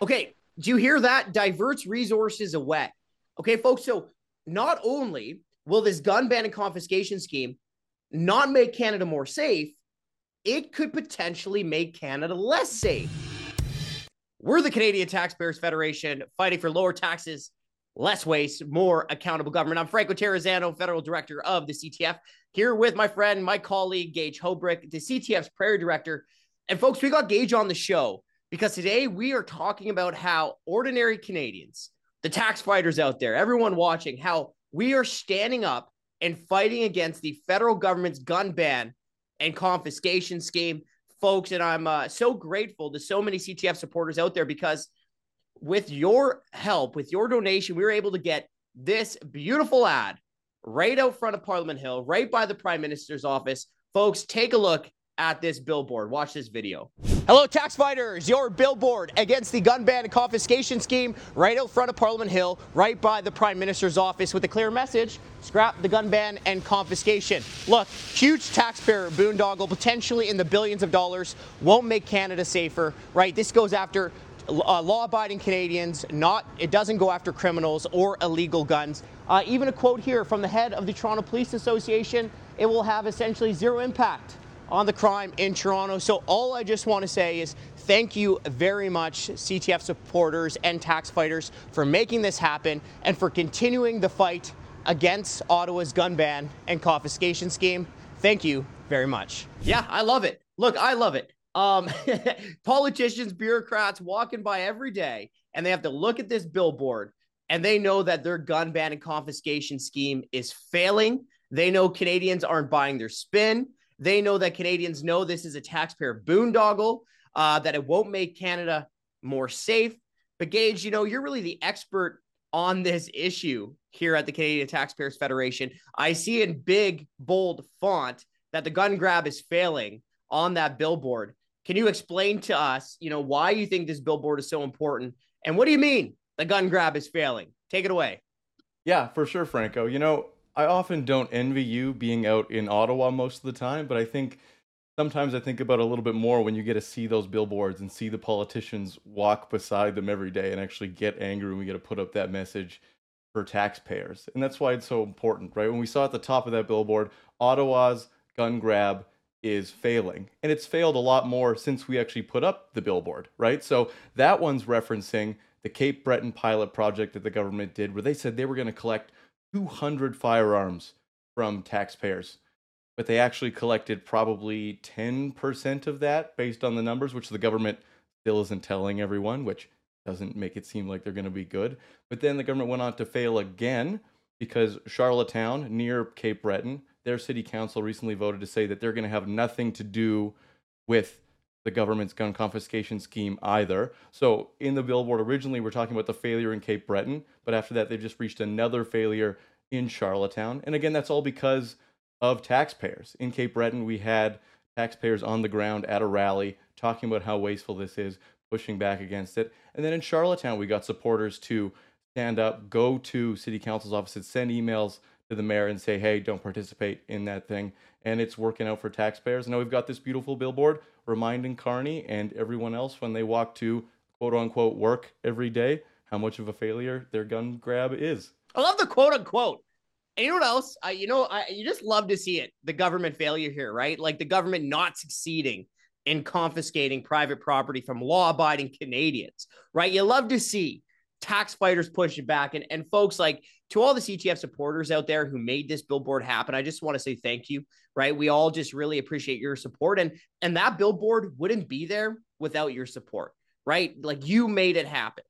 Okay, do you hear that? Diverts resources away. Okay, folks. So not only will this gun ban and confiscation scheme not make Canada more safe, it could potentially make Canada less safe. We're the Canadian Taxpayers Federation, fighting for lower taxes, less waste, more accountable government. I'm Franco Terrazzano, Federal Director of the CTF, here with my friend, my colleague, Gage Hobrick, the CTF's Prairie Director. And folks, we got Gage on the show because today we are talking about how ordinary Canadians, the tax fighters out there, everyone watching, how we are standing up and fighting against the federal government's gun ban and confiscation scheme, folks. And I'm so grateful to so many CTF supporters out there because with your help, with your donation, we were able to get this beautiful ad right out front of Parliament Hill, right by the Prime Minister's office. Folks, take a look at this billboard. Watch this video. Hello, tax fighters. Your billboard against the gun ban and confiscation scheme right out front of Parliament Hill, right by the Prime Minister's office with a clear message: scrap the gun ban and confiscation. Look, huge taxpayer boondoggle, potentially in the billions of dollars, won't make Canada safer, right? This goes after law-abiding Canadians. It doesn't go after criminals or illegal guns. Even a quote here from the head of the Toronto Police Association: it will have essentially zero impact on the crime in Toronto. So all I just want to say is thank you very much, CTF supporters and tax fighters, for making this happen and for continuing the fight against Ottawa's gun ban and confiscation scheme. Thank you very much. Yeah, I love it. Look, I love it. Politicians, bureaucrats walking by every day, and they have to look at this billboard and they know that their gun ban and confiscation scheme is failing. They know Canadians aren't buying their spin. They know that Canadians know this is a taxpayer boondoggle, that it won't make Canada more safe. But Gage, you're really the expert on this issue here at the Canadian Taxpayers Federation. I see in big, bold font that the gun grab is failing on that billboard. Can you explain to us, why you think this billboard is so important? And what do you mean the gun grab is failing? Take it away. Yeah, for sure, Franco. I often don't envy you being out in Ottawa most of the time, but sometimes I think about it a little bit more when you get to see those billboards and see the politicians walk beside them every day and actually get angry when we get to put up that message for taxpayers. And that's why it's so important, right? When we saw at the top of that billboard, Ottawa's gun grab is failing. And it's failed a lot more since we actually put up the billboard, right? So that one's referencing the Cape Breton pilot project that the government did, where they said they were going to collect 200 firearms from taxpayers, but they actually collected probably 10% of that based on the numbers, which the government still isn't telling everyone, which doesn't make it seem like they're going to be good. But then the government went on to fail again because Charlottetown, near Cape Breton, their city council recently voted to say that they're going to have nothing to do with the government's gun confiscation scheme either. So in the billboard, originally we're talking about the failure in Cape Breton, but after that they've just reached another failure in Charlottetown. And again, that's all because of taxpayers. In Cape Breton, we had taxpayers on the ground at a rally talking about how wasteful this is, pushing back against it. And then in Charlottetown, we got supporters to stand up, go to city council's offices, send emails to the mayor and say, hey, don't participate in that thing. And it's working out for taxpayers. Now we've got this beautiful billboard reminding Carney and everyone else when they walk to quote unquote work every day how much of a failure their gun grab is. I love the quote unquote. And you know what else? You just love to see it. The government failure here, right? Like the government not succeeding in confiscating private property from law-abiding Canadians, right? You love to see tax fighters pushing back. And folks, like, to all the CTF supporters out there who made this billboard happen, I just want to say thank you, right? We all just really appreciate your support. And that billboard wouldn't be there without your support, right? Like, you made it happen.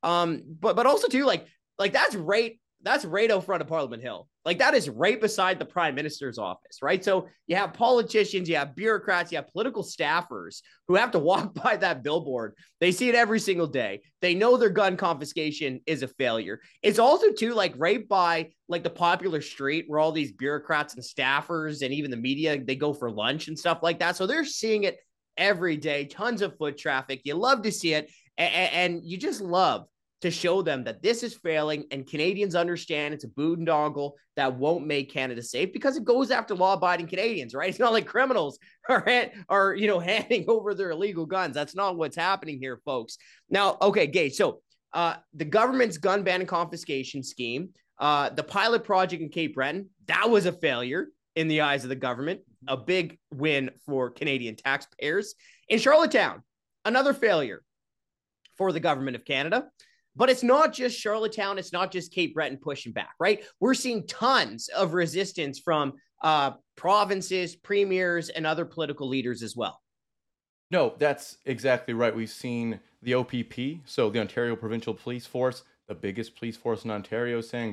But also too, like that's right out front of Parliament Hill. Like, that is right beside the Prime Minister's office, right? So you have politicians, you have bureaucrats, you have political staffers who have to walk by that billboard. They see it every single day. They know their gun confiscation is a failure. It's also too, like, right by like the popular street where all these bureaucrats and staffers and even the media, they go for lunch and stuff like that. So they're seeing it every day, tons of foot traffic. You love to see it. And you just love to show them that this is failing and Canadians understand it's a boondoggle that won't make Canada safe because it goes after law-abiding Canadians, right? It's not like criminals are handing over their illegal guns. That's not what's happening here, folks. Now, okay, Gage, so the government's gun ban and confiscation scheme, the pilot project in Cape Breton, that was a failure in the eyes of the government, a big win for Canadian taxpayers. In Charlottetown, another failure for the government of Canada. But it's not just Charlottetown. It's not just Cape Breton pushing back, right? We're seeing tons of resistance from provinces, premiers, and other political leaders as well. No, that's exactly right. We've seen the OPP, so the Ontario Provincial Police Force, the biggest police force in Ontario, saying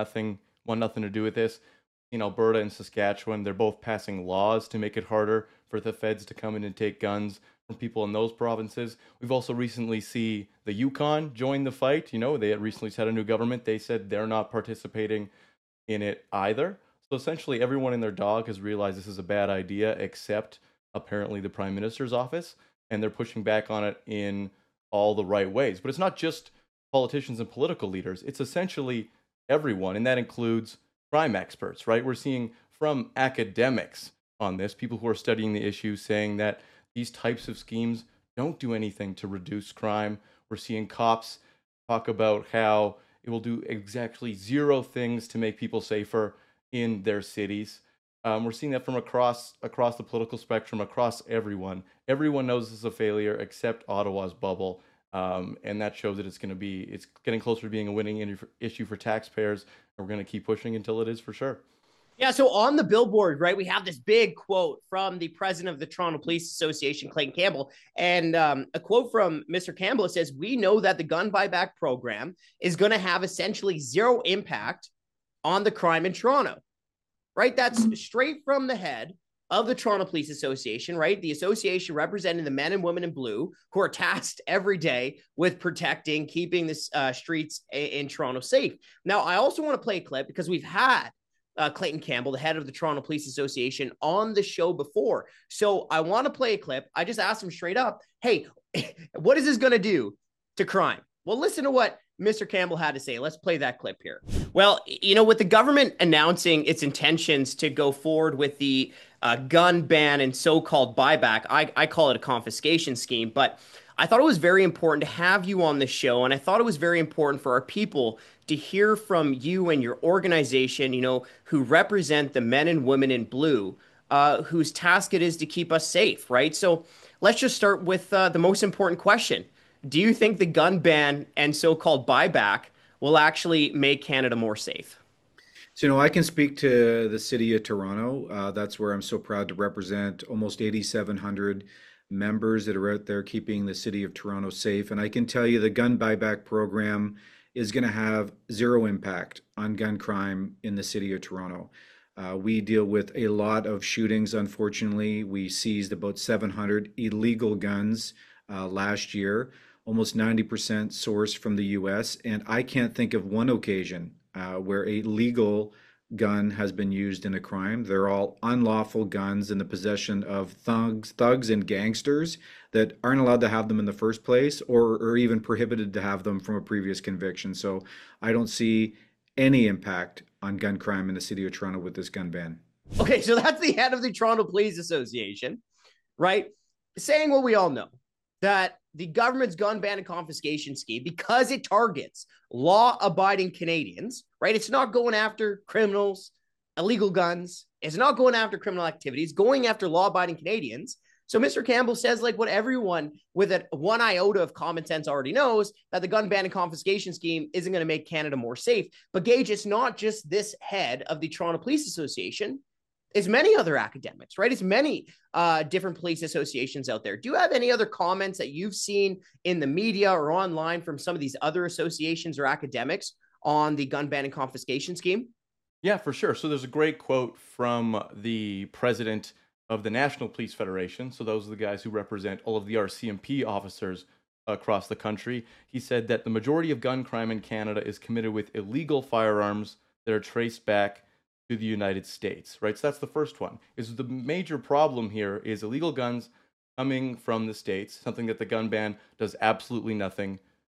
want nothing to do with this. In Alberta and Saskatchewan, they're both passing laws to make it harder for the feds to come in and take guns from people in those provinces. We've also recently seen the Yukon join the fight. They had recently had a new government. They said they're not participating in it either. So essentially, everyone and their dog has realized this is a bad idea, except apparently the Prime Minister's office, and they're pushing back on it in all the right ways. But it's not just politicians and political leaders. It's essentially everyone, and that includes crime experts, right? We're seeing from academics on this, people who are studying the issue saying that these types of schemes don't do anything to reduce crime. We're seeing cops talk about how it will do exactly zero things to make people safer in their cities. We're seeing that from across the political spectrum, across everyone. Everyone knows this is a failure except Ottawa's bubble. And that shows that it's getting closer to being a winning issue for taxpayers. And we're going to keep pushing until it is for sure. Yeah, so on the billboard, right, we have this big quote from the president of the Toronto Police Association, Clayton Campbell. And a quote from Mr. Campbell says, "We know that the gun buyback program is going to have essentially zero impact on the crime in Toronto." Right? That's straight from the head of the Toronto Police Association, right? The association representing the men and women in blue who are tasked every day with keeping the streets in Toronto safe. Now, I also want to play a clip because we've had Clayton Campbell, the head of the Toronto Police Association, on the show before. So I want to play a clip. I just asked him straight up, hey, what is this going to do to crime? Well, listen to what Mr. Campbell had to say. Let's play that clip here. Well, with the government announcing its intentions to go forward with the gun ban and so-called buyback, I call it a confiscation scheme, but I thought it was very important to have you on the show, and I thought it was very important for our people to hear from you and your organization, who represent the men and women in blue, whose task it is to keep us safe, right? So let's just start with the most important question. Do you think the gun ban and so-called buyback will actually make Canada more safe? So, I can speak to the city of Toronto. That's where I'm so proud to represent almost 8,700 members that are out there keeping the city of Toronto safe. And I can tell you the gun buyback program is going to have zero impact on gun crime in the city of Toronto. We deal with a lot of shootings, unfortunately. We seized about 700 illegal guns last year, almost 90% sourced from the US. And I can't think of one occasion where a legal gun has been used in a crime. They're all unlawful guns in the possession of thugs and gangsters that aren't allowed to have them in the first place or even prohibited to have them from a previous conviction. So I don't see any impact on gun crime in the city of Toronto with this gun ban. Okay, so that's the head of the Toronto Police Association, right? Saying what we all know, that the government's gun ban and confiscation scheme, because it targets law-abiding Canadians, right? It's not going after criminals, illegal guns. It's not going after criminal activities, going after law-abiding Canadians. So Mr. Campbell says, like what everyone with a one iota of common sense already knows, that the gun ban and confiscation scheme isn't going to make Canada more safe. But Gage, it's not just this head of the Toronto Police Association. It's many other academics, right? It's many different police associations out there. Do you have any other comments that you've seen in the media or online from some of these other associations or academics on the gun ban and confiscation scheme? Yeah, for sure. So there's a great quote from the president of the National Police Federation. So those are the guys who represent all of the RCMP officers across the country. He said that the majority of gun crime in Canada is committed with illegal firearms that are traced back to the United States, right? So that's the first one. Is the major problem here is illegal guns coming from the States, something that the gun ban does absolutely nothing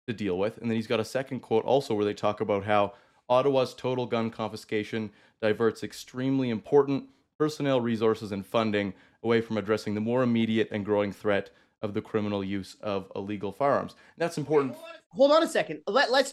to deal with. And then he's got a second quote also where they talk about how Ottawa's total gun confiscation diverts extremely important personnel resources and funding away from addressing the more immediate and growing threat of the criminal use of illegal firearms. And that's important. Hold on a second. Let's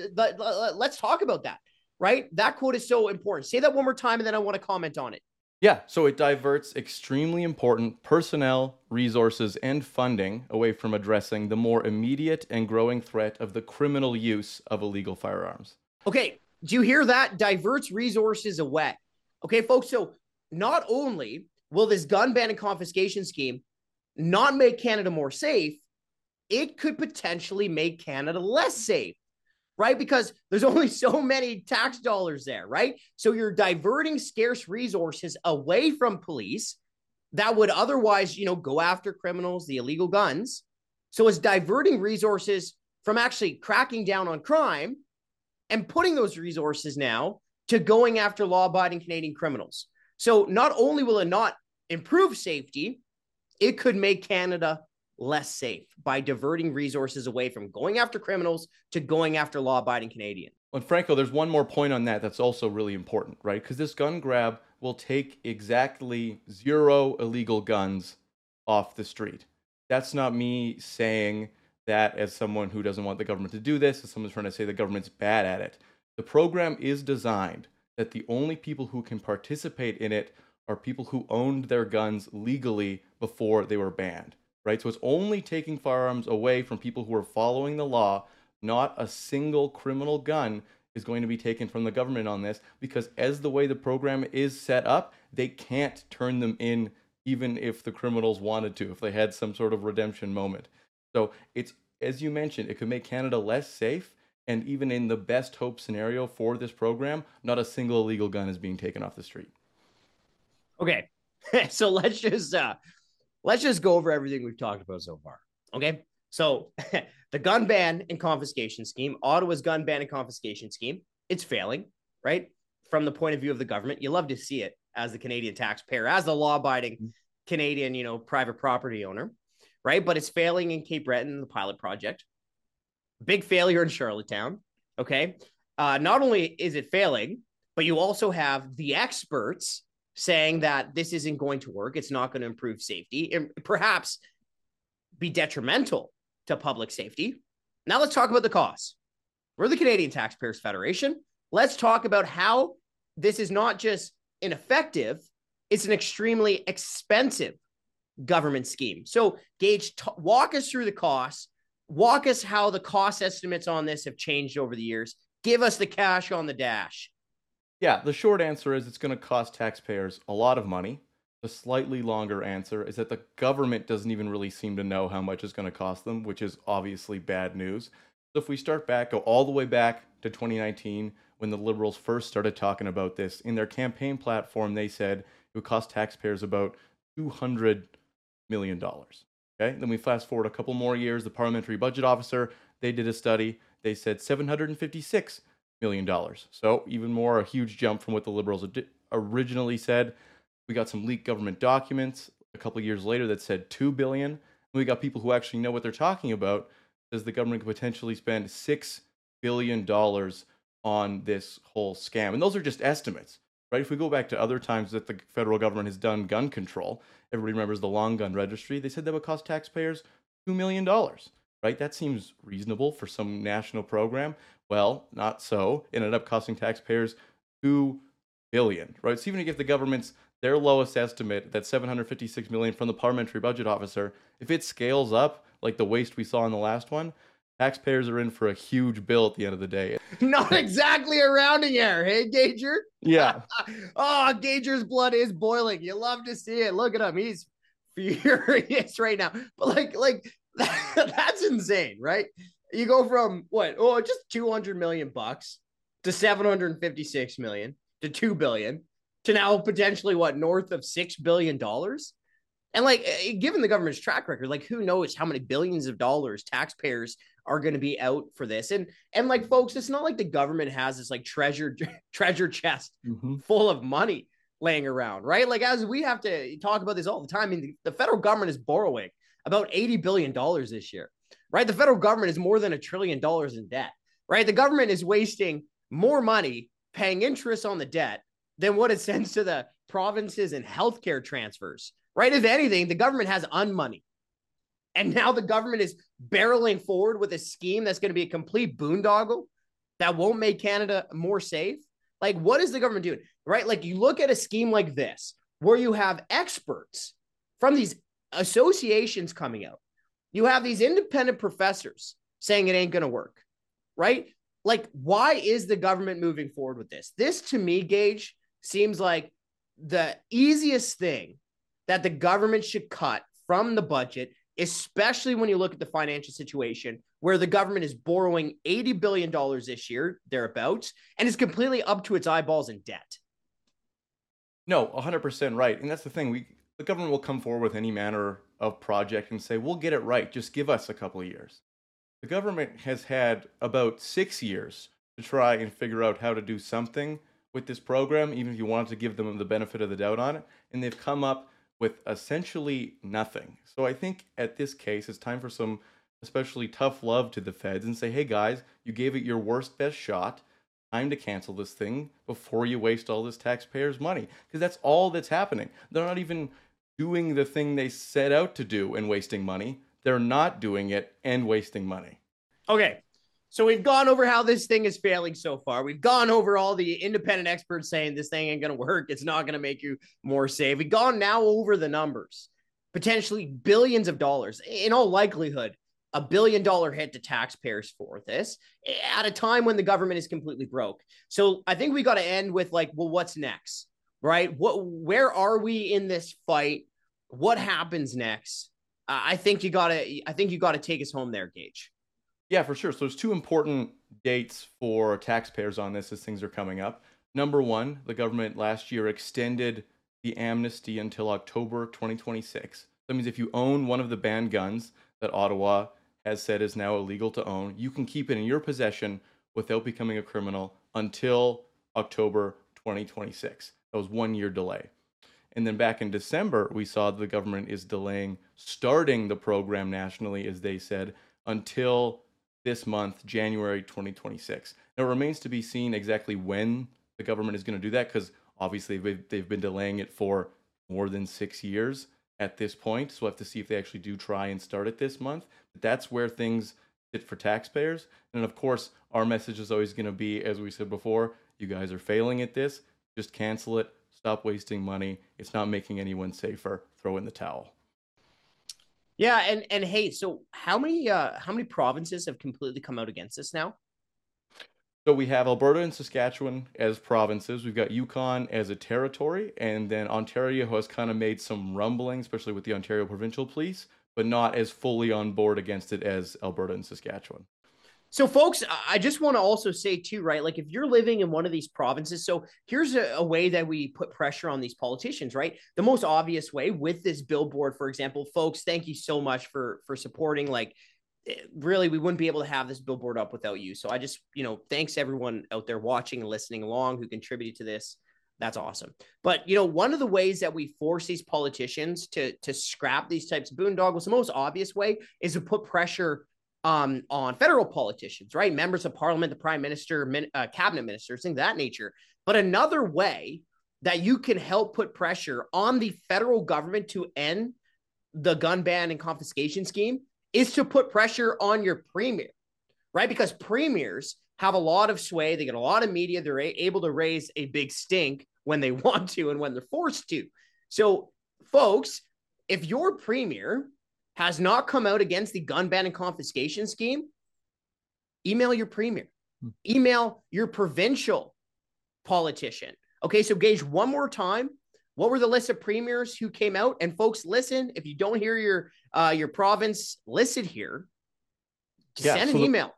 talk about that, right? That quote is so important. Say that one more time, and then I want to comment on it. Yeah, so it diverts extremely important personnel, resources, and funding away from addressing the more immediate and growing threat of the criminal use of illegal firearms. Okay, do you hear that? Diverts resources away. Okay, folks, so not only will this gun ban and confiscation scheme not make Canada more safe, it could potentially make Canada less safe, right? Because there's only so many tax dollars there, right? So you're diverting scarce resources away from police that would otherwise, go after criminals, the illegal guns. So it's diverting resources from actually cracking down on crime and putting those resources now to going after law-abiding Canadian criminals. So not only will it not improve safety, it could make Canada less safe by diverting resources away from going after criminals to going after law-abiding Canadians. And Franco, there's one more point on that that's also really important, right? Because this gun grab will take exactly 0 illegal guns off the street. That's not me saying that as someone who doesn't want the government to do this, as someone's trying to say the government's bad at it. The program is designed that the only people who can participate in it are people who owned their guns legally before they were banned. Right? So it's only taking firearms away from people who are following the law. Not a single criminal gun is going to be taken from the government on this, because as the way the program is set up, they can't turn them in even if the criminals wanted to, if they had some sort of redemption moment. So it's, as you mentioned, it could make Canada less safe. And even in the best hope scenario for this program, not a single illegal gun is being taken off the street. Okay, so let's just go over everything we've talked about so far. Okay, so the gun ban and confiscation scheme, Ottawa's gun ban and confiscation scheme, it's failing, right? From the point of view of the government, you love to see it as the Canadian taxpayer, as the law-abiding Canadian, private property owner, right? But it's failing in Cape Breton, the pilot project. Big failure in Charlottetown. Okay, not only is it failing, but you also have the experts saying that this isn't going to work. It's not going to improve safety and perhaps be detrimental to public safety. Now let's talk about the costs. We're the Canadian Taxpayers Federation. Let's talk about how this is not just ineffective, it's an extremely expensive government scheme. So Gage, walk us through the costs. Walk us how the cost estimates on this have changed over the years. Give us the cash on the dash. Yeah, the short answer is it's going to cost taxpayers a lot of money. The slightly longer answer is that the government doesn't even really seem to know how much it's going to cost them, which is obviously bad news. So if we go all the way back to 2019, when the Liberals first started talking about this, in their campaign platform, they said it would cost taxpayers about $200 million. Okay, then we fast forward a couple more years, the Parliamentary Budget Officer, they did a study, they said $756 million. So even more, a huge jump from what the Liberals originally said. We got some leaked government documents a couple of years later that said $2 billion. And we got people who actually know what they're talking about. Says the government could potentially spend $6 billion on this whole scam. And those are just estimates, right? If we go back to other times that the federal government has done gun control, everybody remembers the long gun registry. They said that would cost taxpayers $2 million, right? That seems reasonable for some national program. Well, not so. It ended up costing taxpayers $2 billion, right? So even if the government's their lowest estimate, that $756 million from the Parliamentary Budget Officer, if it scales up like the waste we saw in the last one, taxpayers are in for a huge bill at the end of the day. Not exactly a rounding error, hey, Gager? Yeah. Oh, Gager's blood is boiling. You love to see it. Look at him. He's furious right now. But like that's insane, right? You go from just 200 million bucks to 756 million to 2 billion to now potentially north of $6 billion. And given the government's track record, who knows how many billions of dollars taxpayers are going to be out for this. And folks, it's not like the government has this treasure chest full of money laying around, right? As we have to talk about this all the time, I mean, the federal government is borrowing about $80 billion this year. right? The federal government is more than $1 trillion in debt, right? The government is wasting more money paying interest on the debt than what it sends to the provinces and healthcare transfers, right? If anything, the government has unmoney. And now the government is barreling forward with a scheme that's going to be a complete boondoggle that won't make Canada more safe. Like, what is the government doing, right? Like, you look at a scheme like this, where you have experts from these associations coming out. You have these independent professors saying it ain't going to work, right? Like, why is the government moving forward with this? This, to me, Gage, seems like the easiest thing that the government should cut from the budget, especially when you look at the financial situation where the government is borrowing $80 billion this year, thereabouts, and is completely up to its eyeballs in debt. No, 100% right. And that's the thing. The government will come forward with any manner of project and say, we'll get it right. Just give us a couple of years. The government has had about 6 years to try and figure out how to do something with this program, even if you wanted to give them the benefit of the doubt on it. And they've come up with essentially nothing. So I think at this case, it's time for some especially tough love to the feds and say, hey guys, you gave it your worst, best shot. Time to cancel this thing before you waste all this taxpayers' money. Because that's all that's happening. They're not even doing the thing they set out to do and wasting money. They're not doing it and wasting money. Okay. So we've gone over how this thing is failing so far. We've gone over all the independent experts saying this thing ain't going to work. It's not going to make you more safe. We've gone now over the numbers, potentially billions of dollars. In all likelihood, $1 billion hit to taxpayers for this at a time when the government is completely broke. So I think we got to end with like, well, what's next, right? Where are we in this fight? What happens next? I think you got to take us home there, Gage. Yeah, for sure. So there's two important dates for taxpayers on this as things are coming up. Number one, the government last year extended the amnesty until October 2026. That means if you own one of the banned guns that Ottawa has said is now illegal to own, you can keep it in your possession without becoming a criminal until October 2026. That was 1 year delay. And then back in December, we saw the government is delaying starting the program nationally, as they said, until this month, January 2026. Now, it remains to be seen exactly when the government is going to do that, because obviously they've been delaying it for more than 6 years at this point. So we'll have to see if they actually do try and start it this month. But that's where things sit for taxpayers. And of course, our message is always going to be, as we said before, you guys are failing at this. Just cancel it. Stop wasting money. It's not making anyone safer. Throw in the towel. Yeah, and hey, so how many provinces have completely come out against this now? So we have Alberta and Saskatchewan as provinces. We've got Yukon as a territory, and then Ontario has kind of made some rumbling, especially with the Ontario Provincial Police, but not as fully on board against it as Alberta and Saskatchewan. So, folks, I just want to also say, too, right, like if you're living in one of these provinces, so here's a way that we put pressure on these politicians, right? The most obvious way with this billboard, for example, folks, thank you so much for supporting. Like, really, we wouldn't be able to have this billboard up without you. So I just, thanks everyone out there watching and listening along who contributed to this. That's awesome. But, one of the ways that we force these politicians to scrap these types of boondoggles, the most obvious way is to put pressure on federal politicians, right? Members of parliament, the prime minister, cabinet ministers, things of that nature. But another way that you can help put pressure on the federal government to end the gun ban and confiscation scheme is to put pressure on your premier, right? Because premiers have a lot of sway. They get a lot of media. They're able to raise a big stink when they want to and when they're forced to. So, folks, if your premier has not come out against the gun ban and confiscation scheme, email your premier, email your provincial politician. Okay, so Gage, one more time, what were the list of premiers who came out? And folks, listen, if you don't hear your province listed here, send an email.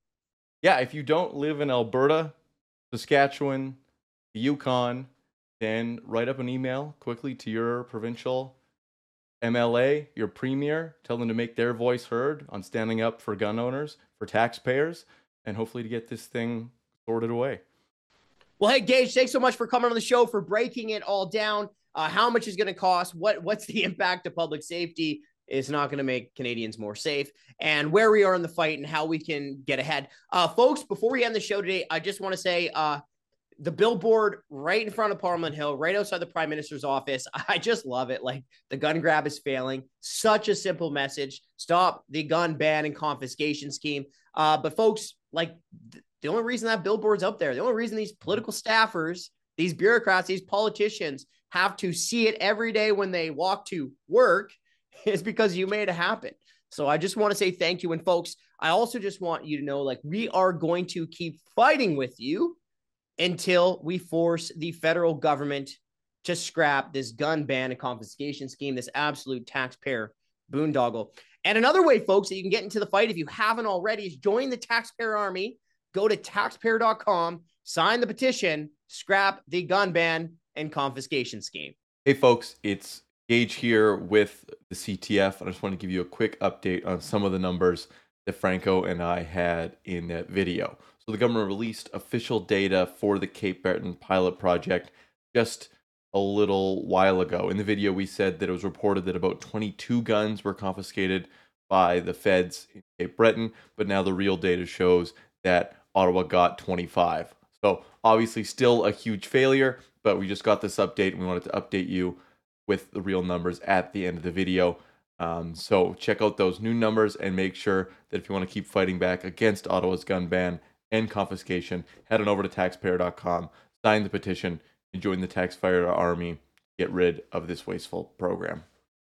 If you don't live in Alberta, Saskatchewan, Yukon, then write up an email quickly to your provincial MLA, your premier, tell them to make their voice heard on standing up for gun owners, for taxpayers, and hopefully to get this thing sorted away. Well, hey, Gage, thanks so much for coming on the show, for breaking it all down. How much is going to cost? What's the impact to public safety? is not going to make Canadians more safe, and where we are in the fight and how we can get ahead. Folks, before we end the show today, I just want to say the billboard right in front of Parliament Hill, right outside the Prime Minister's office. I just love it. Like, the gun grab is failing. Such a simple message. Stop the gun ban and confiscation scheme. But folks, like, the only reason that billboard's up there, the only reason these political staffers, these bureaucrats, these politicians have to see it every day when they walk to work is because you made it happen. So I just want to say thank you. And folks, I also just want you to know, like, we are going to keep fighting with you until we force the federal government to scrap this gun ban and confiscation scheme, this absolute taxpayer boondoggle. And another way, folks, that you can get into the fight, if you haven't already, is join the taxpayer army. Go to taxpayer.com, sign the petition, scrap the gun ban and confiscation scheme. Hey folks, it's Gage here with the CTF. I just want to give you a quick update on some of the numbers that Franco and I had in that video. So the government released official data for the Cape Breton pilot project just a little while ago. In the video, we said that it was reported that about 22 guns were confiscated by the feds in Cape Breton, but now the real data shows that Ottawa got 25. So obviously still a huge failure, but we just got this update and we wanted to update you with the real numbers at the end of the video. So check out those new numbers and make sure that if you want to keep fighting back against Ottawa's gun ban and confiscation, head on over to taxpayer.com, sign the petition, and join the taxpayer army, get rid of this wasteful program.